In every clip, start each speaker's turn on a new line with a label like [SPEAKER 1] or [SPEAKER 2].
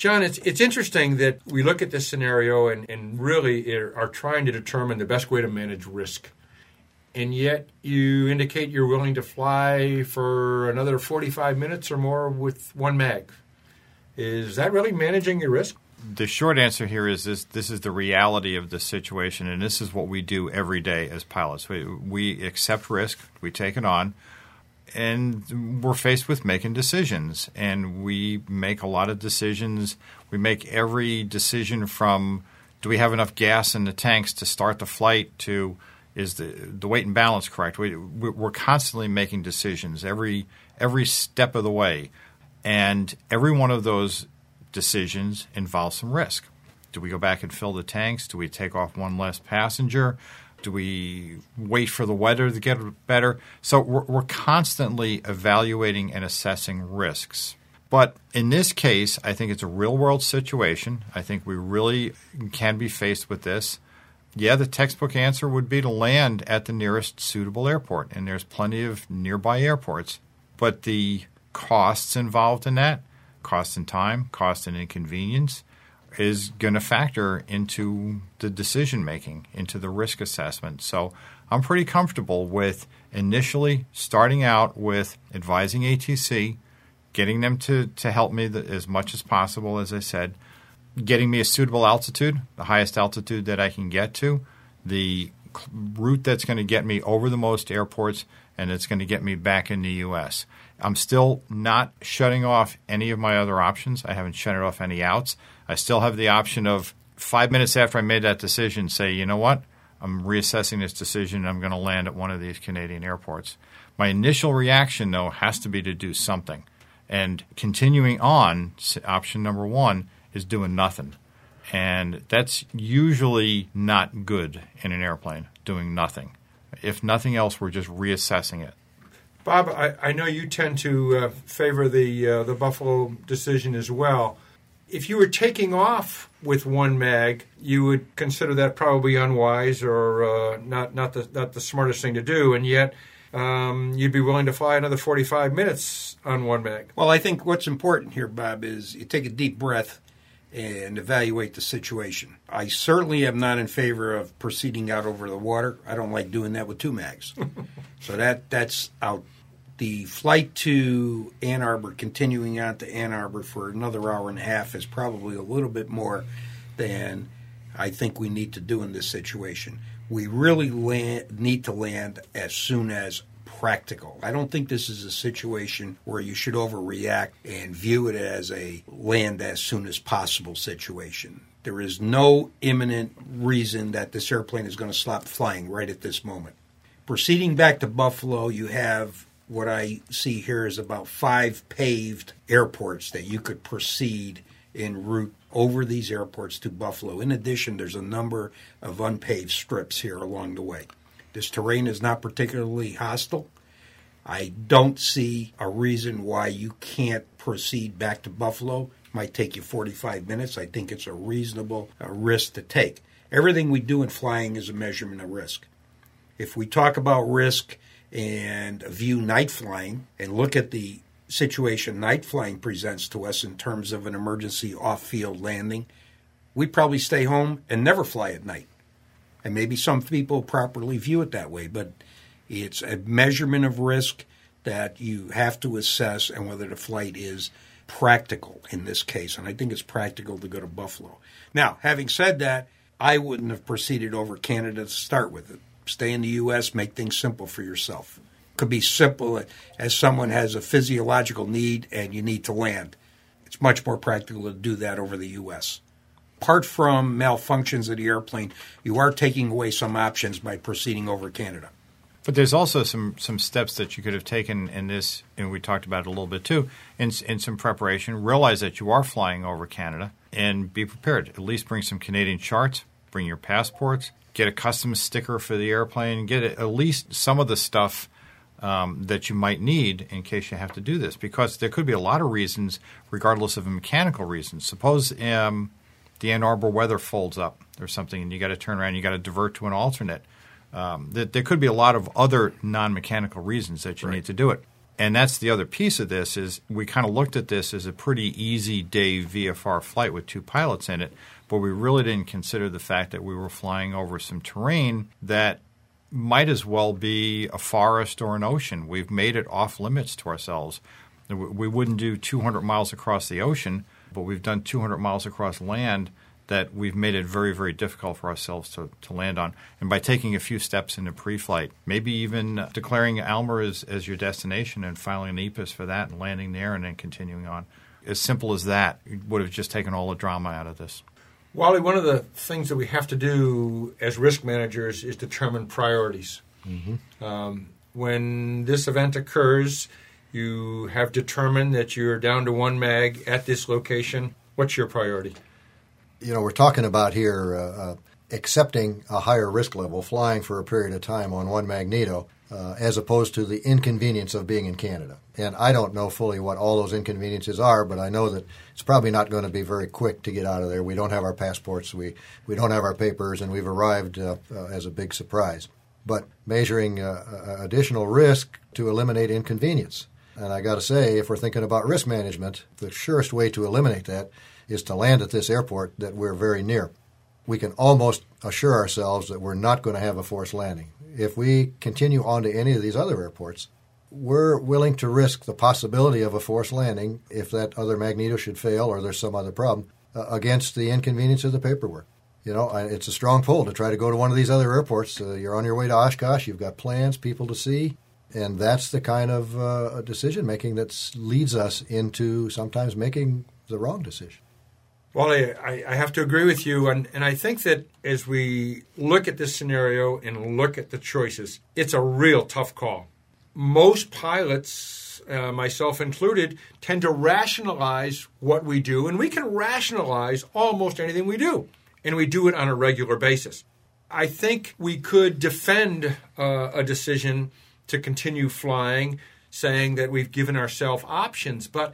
[SPEAKER 1] John, it's interesting that we look at this scenario and really are trying to determine the best way to manage risk. And yet you indicate you're willing to fly for another 45 minutes or more with one mag. Is that really managing your risk?
[SPEAKER 2] The short answer here is this is the reality of the situation, and this is what we do every day as pilots. We accept risk, we take it on, and we're faced with making decisions. And we make a lot of decisions. We make every decision from do we have enough gas in the tanks to start the flight to is the weight and balance correct? We're constantly making decisions every step of the way. And every one of those decisions involves some risk. Do we go back and fill the tanks? Do we take off one less passenger? Do we wait for the weather to get better? So we're constantly evaluating and assessing risks. But in this case, I think it's a real-world situation. I think we really can be faced with this. Yeah, the textbook answer would be to land at the nearest suitable airport, and there's plenty of nearby airports. But the costs involved in that, cost in time, cost and inconvenience, is going to factor into the decision-making, into the risk assessment. So I'm pretty comfortable with initially starting out with advising ATC, getting them to help me as much as possible, as I said, getting me a suitable altitude, the highest altitude that I can get to, the route that's going to get me over the most airports, and it's going to get me back in the U.S. I'm still not shutting off any of my other options. I haven't shut off any outs. I still have the option of 5 minutes after I made that decision, say, you know what, I'm reassessing this decision and I'm going to land at one of these Canadian airports. My initial reaction, though, has to be to do something. And continuing on, option number one is doing nothing. And that's usually not good in an airplane, doing nothing. If nothing else, we're just reassessing it.
[SPEAKER 1] Bob, I know you tend to favor the Buffalo decision as well. If you were taking off with one mag, you would consider that probably unwise or not the smartest thing to do, and yet you'd be willing to fly another 45 minutes on one mag.
[SPEAKER 3] Well, I think what's important here, Bob, is you take a deep breath and evaluate the situation. I certainly am not in favor of proceeding out over the water. I don't like doing that with two mags. So that's out. The flight to Ann Arbor, continuing on to Ann Arbor for another hour and a half, is probably a little bit more than I think we need to do in this situation. We really need to land as soon as practical. I don't think this is a situation where you should overreact and view it as a land as soon as possible situation. There is no imminent reason that this airplane is going to stop flying right at this moment. Proceeding back to Buffalo, you have what I see here is about 5 paved airports that you could proceed en route over these airports to Buffalo. In addition, there's a number of unpaved strips here along the way. This terrain is not particularly hostile. I don't see a reason why you can't proceed back to Buffalo. It might take you 45 minutes. I think it's a reasonable risk to take. Everything we do in flying is a measurement of risk. If we talk about risk and view night flying and look at the situation night flying presents to us in terms of an emergency off-field landing, we'd probably stay home and never fly at night. And maybe some people properly view it that way, but it's a measurement of risk that you have to assess and whether the flight is practical in this case. And I think it's practical to go to Buffalo. Now, having said that, I wouldn't have proceeded over Canada to start with. Stay in the U.S., make things simple for yourself. Could be simple as someone has a physiological need and you need to land. It's much more practical to do that over the U.S. Apart from malfunctions of the airplane, you are taking away some options by proceeding over Canada.
[SPEAKER 2] But there's also some steps that you could have taken in this, and we talked about it a little bit too, in some preparation. Realize that you are flying over Canada and be prepared. At least bring some Canadian charts, bring your passports, get a custom sticker for the airplane, get at least some of the stuff that you might need in case you have to do this. Because there could be a lot of reasons, regardless of a mechanical reason. Suppose the Ann Arbor weather folds up or something and you got to turn around, you got to divert to an alternate. There could be a lot of other non-mechanical reasons that you need to do it. And that's the other piece of this is we kind of looked at this as a pretty easy day VFR flight with 2 pilots in it, but we really didn't consider the fact that we were flying over some terrain that might as well be a forest or an ocean. We've made it off limits to ourselves. We wouldn't do 200 miles across the ocean, but we've done 200 miles across land that we've made it very, very difficult for ourselves to land on. And by taking a few steps into pre-flight, maybe even declaring Almer as your destination and filing an EPIS for that and landing there and then continuing on. As simple as that would have just taken all the drama out of this.
[SPEAKER 1] Wally, one of the things that we have to do as risk managers is determine priorities. When this event occurs, you have determined that you're down to 1 mag at this location. What's your priority?
[SPEAKER 4] We're talking about here accepting a higher risk level, flying for a period of time on 1 Magneto, as opposed to the inconvenience of being in Canada. And I don't know fully what all those inconveniences are, but I know that it's probably not going to be very quick to get out of there. We don't have our passports, we don't have our papers, and we've arrived as a big surprise. But measuring additional risk to eliminate inconvenience. And I got to say, if we're thinking about risk management, the surest way to eliminate that is to land at this airport that we're very near. We can almost assure ourselves that we're not going to have a forced landing. If we continue on to any of these other airports, we're willing to risk the possibility of a forced landing if that other Magneto should fail or there's some other problem against the inconvenience of the paperwork. It's a strong pull to try to go to one of these other airports. You're on your way to Oshkosh, you've got plans, people to see, and that's the kind of decision-making that leads us into sometimes making the wrong decision.
[SPEAKER 1] Well, I have to agree with you, and I think that as we look at this scenario and look at the choices, it's a real tough call. Most pilots, myself included, tend to rationalize what we do, and we can rationalize almost anything we do, and we do it on a regular basis. I think we could defend a decision to continue flying, saying that we've given ourselves options, but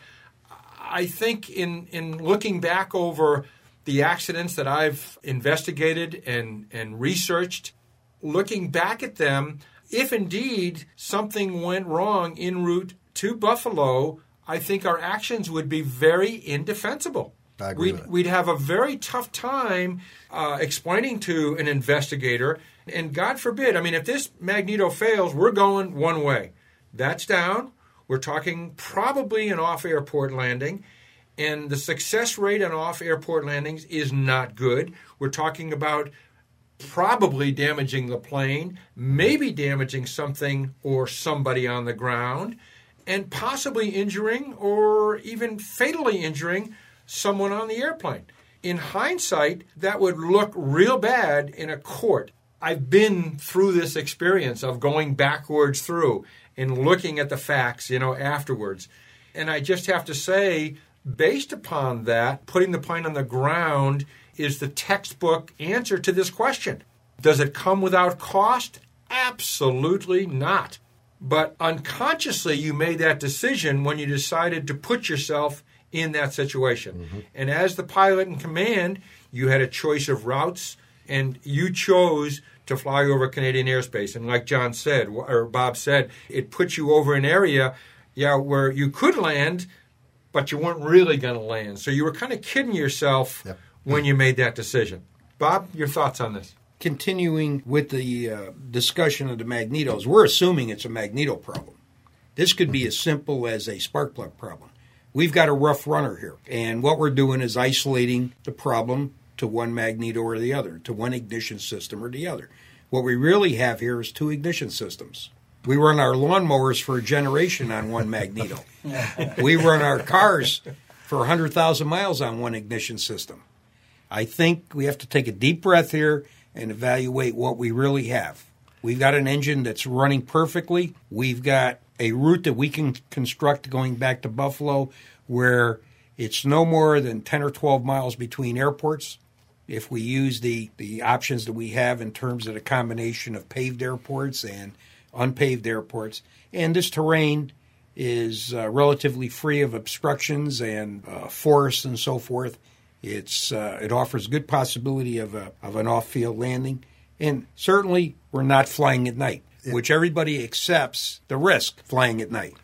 [SPEAKER 1] I think in looking back over the accidents that I've investigated and researched, looking back at them, if indeed something went wrong en route to Buffalo, I think our actions would be very indefensible.
[SPEAKER 4] I agree with that.
[SPEAKER 1] We'd have a very tough time explaining to an investigator, and God forbid, if this Magneto fails, we're going one way. That's down. We're talking probably an off-airport landing, and the success rate on off-airport landings is not good. We're talking about probably damaging the plane, maybe damaging something or somebody on the ground, and possibly injuring or even fatally injuring someone on the airplane. In hindsight, that would look real bad in a court. I've been through this experience of going backwards through and looking at the facts, afterwards. And I just have to say, based upon that, putting the plane on the ground is the textbook answer to this question. Does it come without cost? Absolutely not. But unconsciously, you made that decision when you decided to put yourself in that situation. Mm-hmm. And as the pilot in command, you had a choice of routes, and you chose to fly over Canadian airspace. And like John said, or Bob said, it puts you over an area, where you could land, but you weren't really going to land. So you were kind of kidding yourself when you made that decision. Bob, your thoughts on this?
[SPEAKER 3] Continuing with the discussion of the magnetos, we're assuming it's a magneto problem. This could be as simple as a spark plug problem. We've got a rough runner here, and what we're doing is isolating the problem to one magneto or the other, to one ignition system or the other. What we really have here is 2 ignition systems. We run our lawnmowers for a generation on one magneto. We run our cars for 100,000 miles on one ignition system. I think we have to take a deep breath here and evaluate what we really have. We've got an engine that's running perfectly. We've got a route that we can construct going back to Buffalo where it's no more than 10 or 12 miles between airports. If we use the options that we have in terms of the combination of paved airports and unpaved airports. And this terrain is relatively free of obstructions and forests and so forth. It offers good possibility of an off-field landing. And certainly we're not flying at night, which everybody accepts the risk flying at night.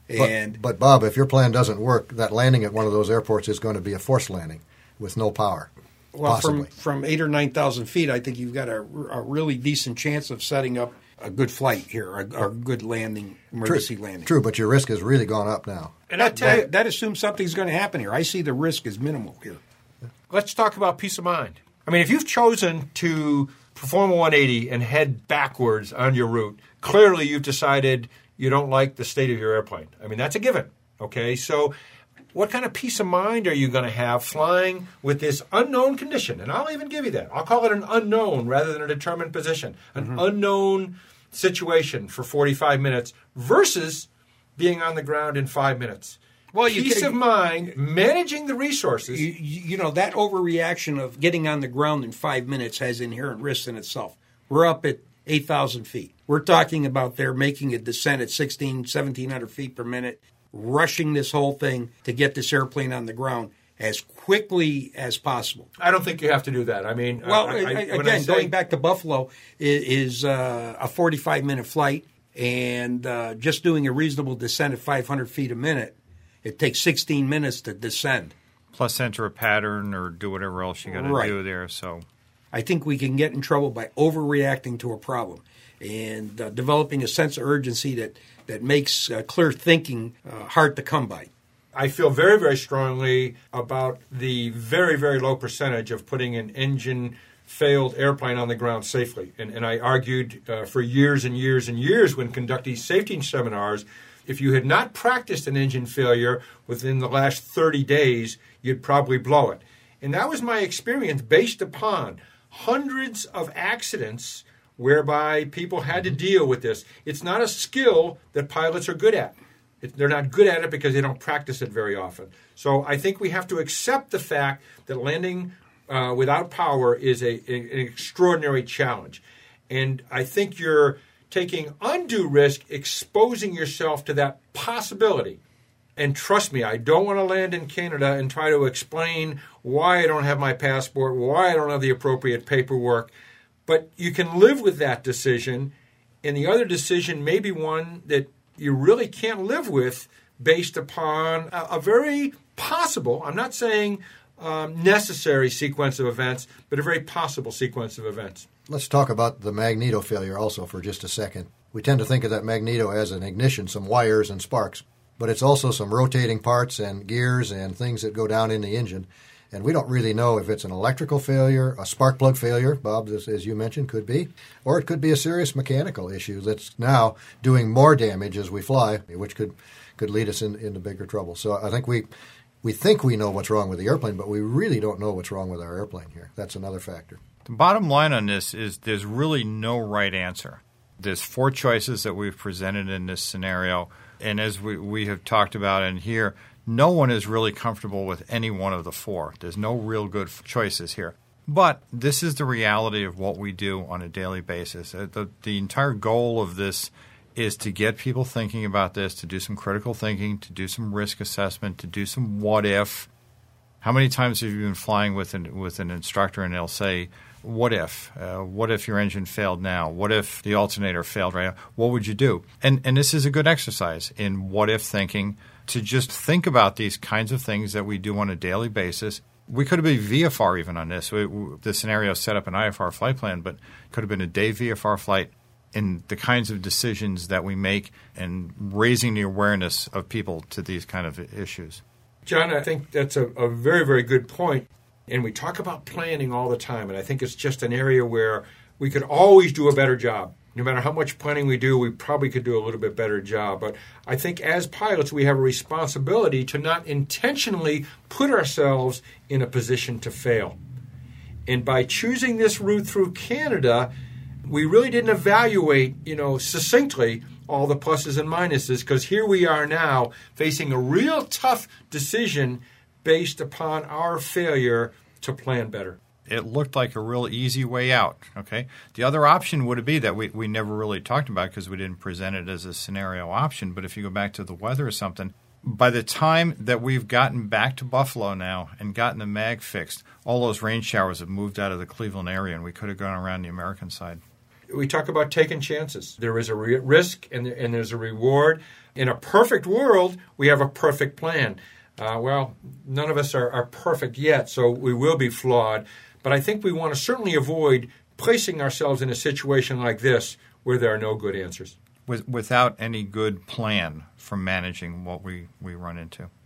[SPEAKER 4] But Bob, if your plan doesn't work, that landing at one of those airports is going to be a forced landing with no power.
[SPEAKER 3] Well,
[SPEAKER 4] possibly.
[SPEAKER 3] from 8,000 or 9,000 feet, I think you've got a really decent chance of setting up a good flight here, a good landing, emergency landing.
[SPEAKER 4] True, but your risk has really gone up now.
[SPEAKER 1] And I tell you,
[SPEAKER 3] That assumes something's going to happen here. I see the risk as minimal here.
[SPEAKER 1] let's talk about peace of mind. I mean, if you've chosen to perform a 180 and head backwards on your route, clearly you've decided you don't like the state of your airplane. I mean, that's a given. Okay, so what kind of peace of mind are you going to have flying with this unknown condition? And I'll even give you that. I'll call it an unknown rather than a determined position. An unknown situation for 45 minutes versus being on the ground in 5 minutes.
[SPEAKER 3] Well,
[SPEAKER 1] peace of mind, managing the resources.
[SPEAKER 3] You know, that overreaction of getting on the ground in 5 minutes has inherent risks in itself. We're up at 8,000 feet. We're talking about they're making a descent at 1,700 feet per minute, rushing this whole thing to get this airplane on the ground as quickly as possible.
[SPEAKER 1] I don't think you have to do that. I mean,
[SPEAKER 3] Well, going back to Buffalo is a 45-minute flight, and just doing a reasonable descent at 500 feet a minute, it takes 16 minutes to descend.
[SPEAKER 2] Plus enter a pattern or do whatever else you got to
[SPEAKER 3] Right.
[SPEAKER 2] do there. So
[SPEAKER 3] I think we can get in trouble by overreacting to a problem and developing a sense of urgency that makes clear thinking hard to come by.
[SPEAKER 1] I feel very, very strongly about the very, very low percentage of putting an engine-failed airplane on the ground safely. And I argued for years and years and years when conducting safety seminars, if you had not practiced an engine failure within the last 30 days, you'd probably blow it. And that was my experience based upon hundreds of accidents whereby people had to deal with this. It's not a skill that pilots are good at. They're not good at it because they don't practice it very often. So I think we have to accept the fact that landing without power is an extraordinary challenge. And I think you're taking undue risk, exposing yourself to that possibility. And trust me, I don't want to land in Canada and try to explain why I don't have my passport, why I don't have the appropriate paperwork. But you can live with that decision, and the other decision may be one that you really can't live with based upon a very possible, I'm not saying necessary sequence of events, but a very possible sequence of events.
[SPEAKER 4] Let's talk about the magneto failure also for just a second. We tend to think of that magneto as an ignition, some wires and sparks, but it's also some rotating parts and gears and things that go down in the engine. And we don't really know if it's an electrical failure, a spark plug failure, Bob, as you mentioned, could be, or it could be a serious mechanical issue that's now doing more damage as we fly, which could lead us into bigger trouble. So I think we think we know what's wrong with the airplane, but we really don't know what's wrong with our airplane here. That's another factor.
[SPEAKER 2] the bottom line on this is there's really no right answer. There's four choices that we've presented in this scenario, and as we have talked about in here, no one is really comfortable with any one of the four. There's no real good choices here. But this is the reality of what we do on a daily basis. The entire goal of this is to get people thinking about this, to do some critical thinking, to do some risk assessment, to do some what if. How many times have you been flying with an instructor and they'll say, what if? What if your engine failed now? What if the alternator failed right now? What would you do? And this is a good exercise in what if thinking, to just think about these kinds of things that we do on a daily basis. We could have been VFR even on this. The scenario set up an IFR flight plan, but could have been a day VFR flight, in the kinds of decisions that we make and raising the awareness of people to these kind of issues.
[SPEAKER 1] John, I think that's a very, very good point. And we talk about planning all the time, and I think it's just an area where we could always do a better job. No matter how much planning we do, we probably could do a little bit better job. But I think as pilots, we have a responsibility to not intentionally put ourselves in a position to fail. And by choosing this route through Canada, we really didn't evaluate, succinctly all the pluses and minuses, because here we are now facing a real tough decision based upon our failure to plan better.
[SPEAKER 2] It looked like a real easy way out, okay? The other option would be that we never really talked about because we didn't present it as a scenario option, but if you go back to the weather or something, by the time that we've gotten back to Buffalo now and gotten the mag fixed, all those rain showers have moved out of the Cleveland area and we could have gone around the American side.
[SPEAKER 1] we talk about taking chances. There is a risk and there's a reward. In a perfect world, we have a perfect plan. Well, none of us are perfect yet, so we will be flawed. But I think we want to certainly avoid placing ourselves in a situation like this where there are no good answers.
[SPEAKER 2] Without any good plan for managing what we run into.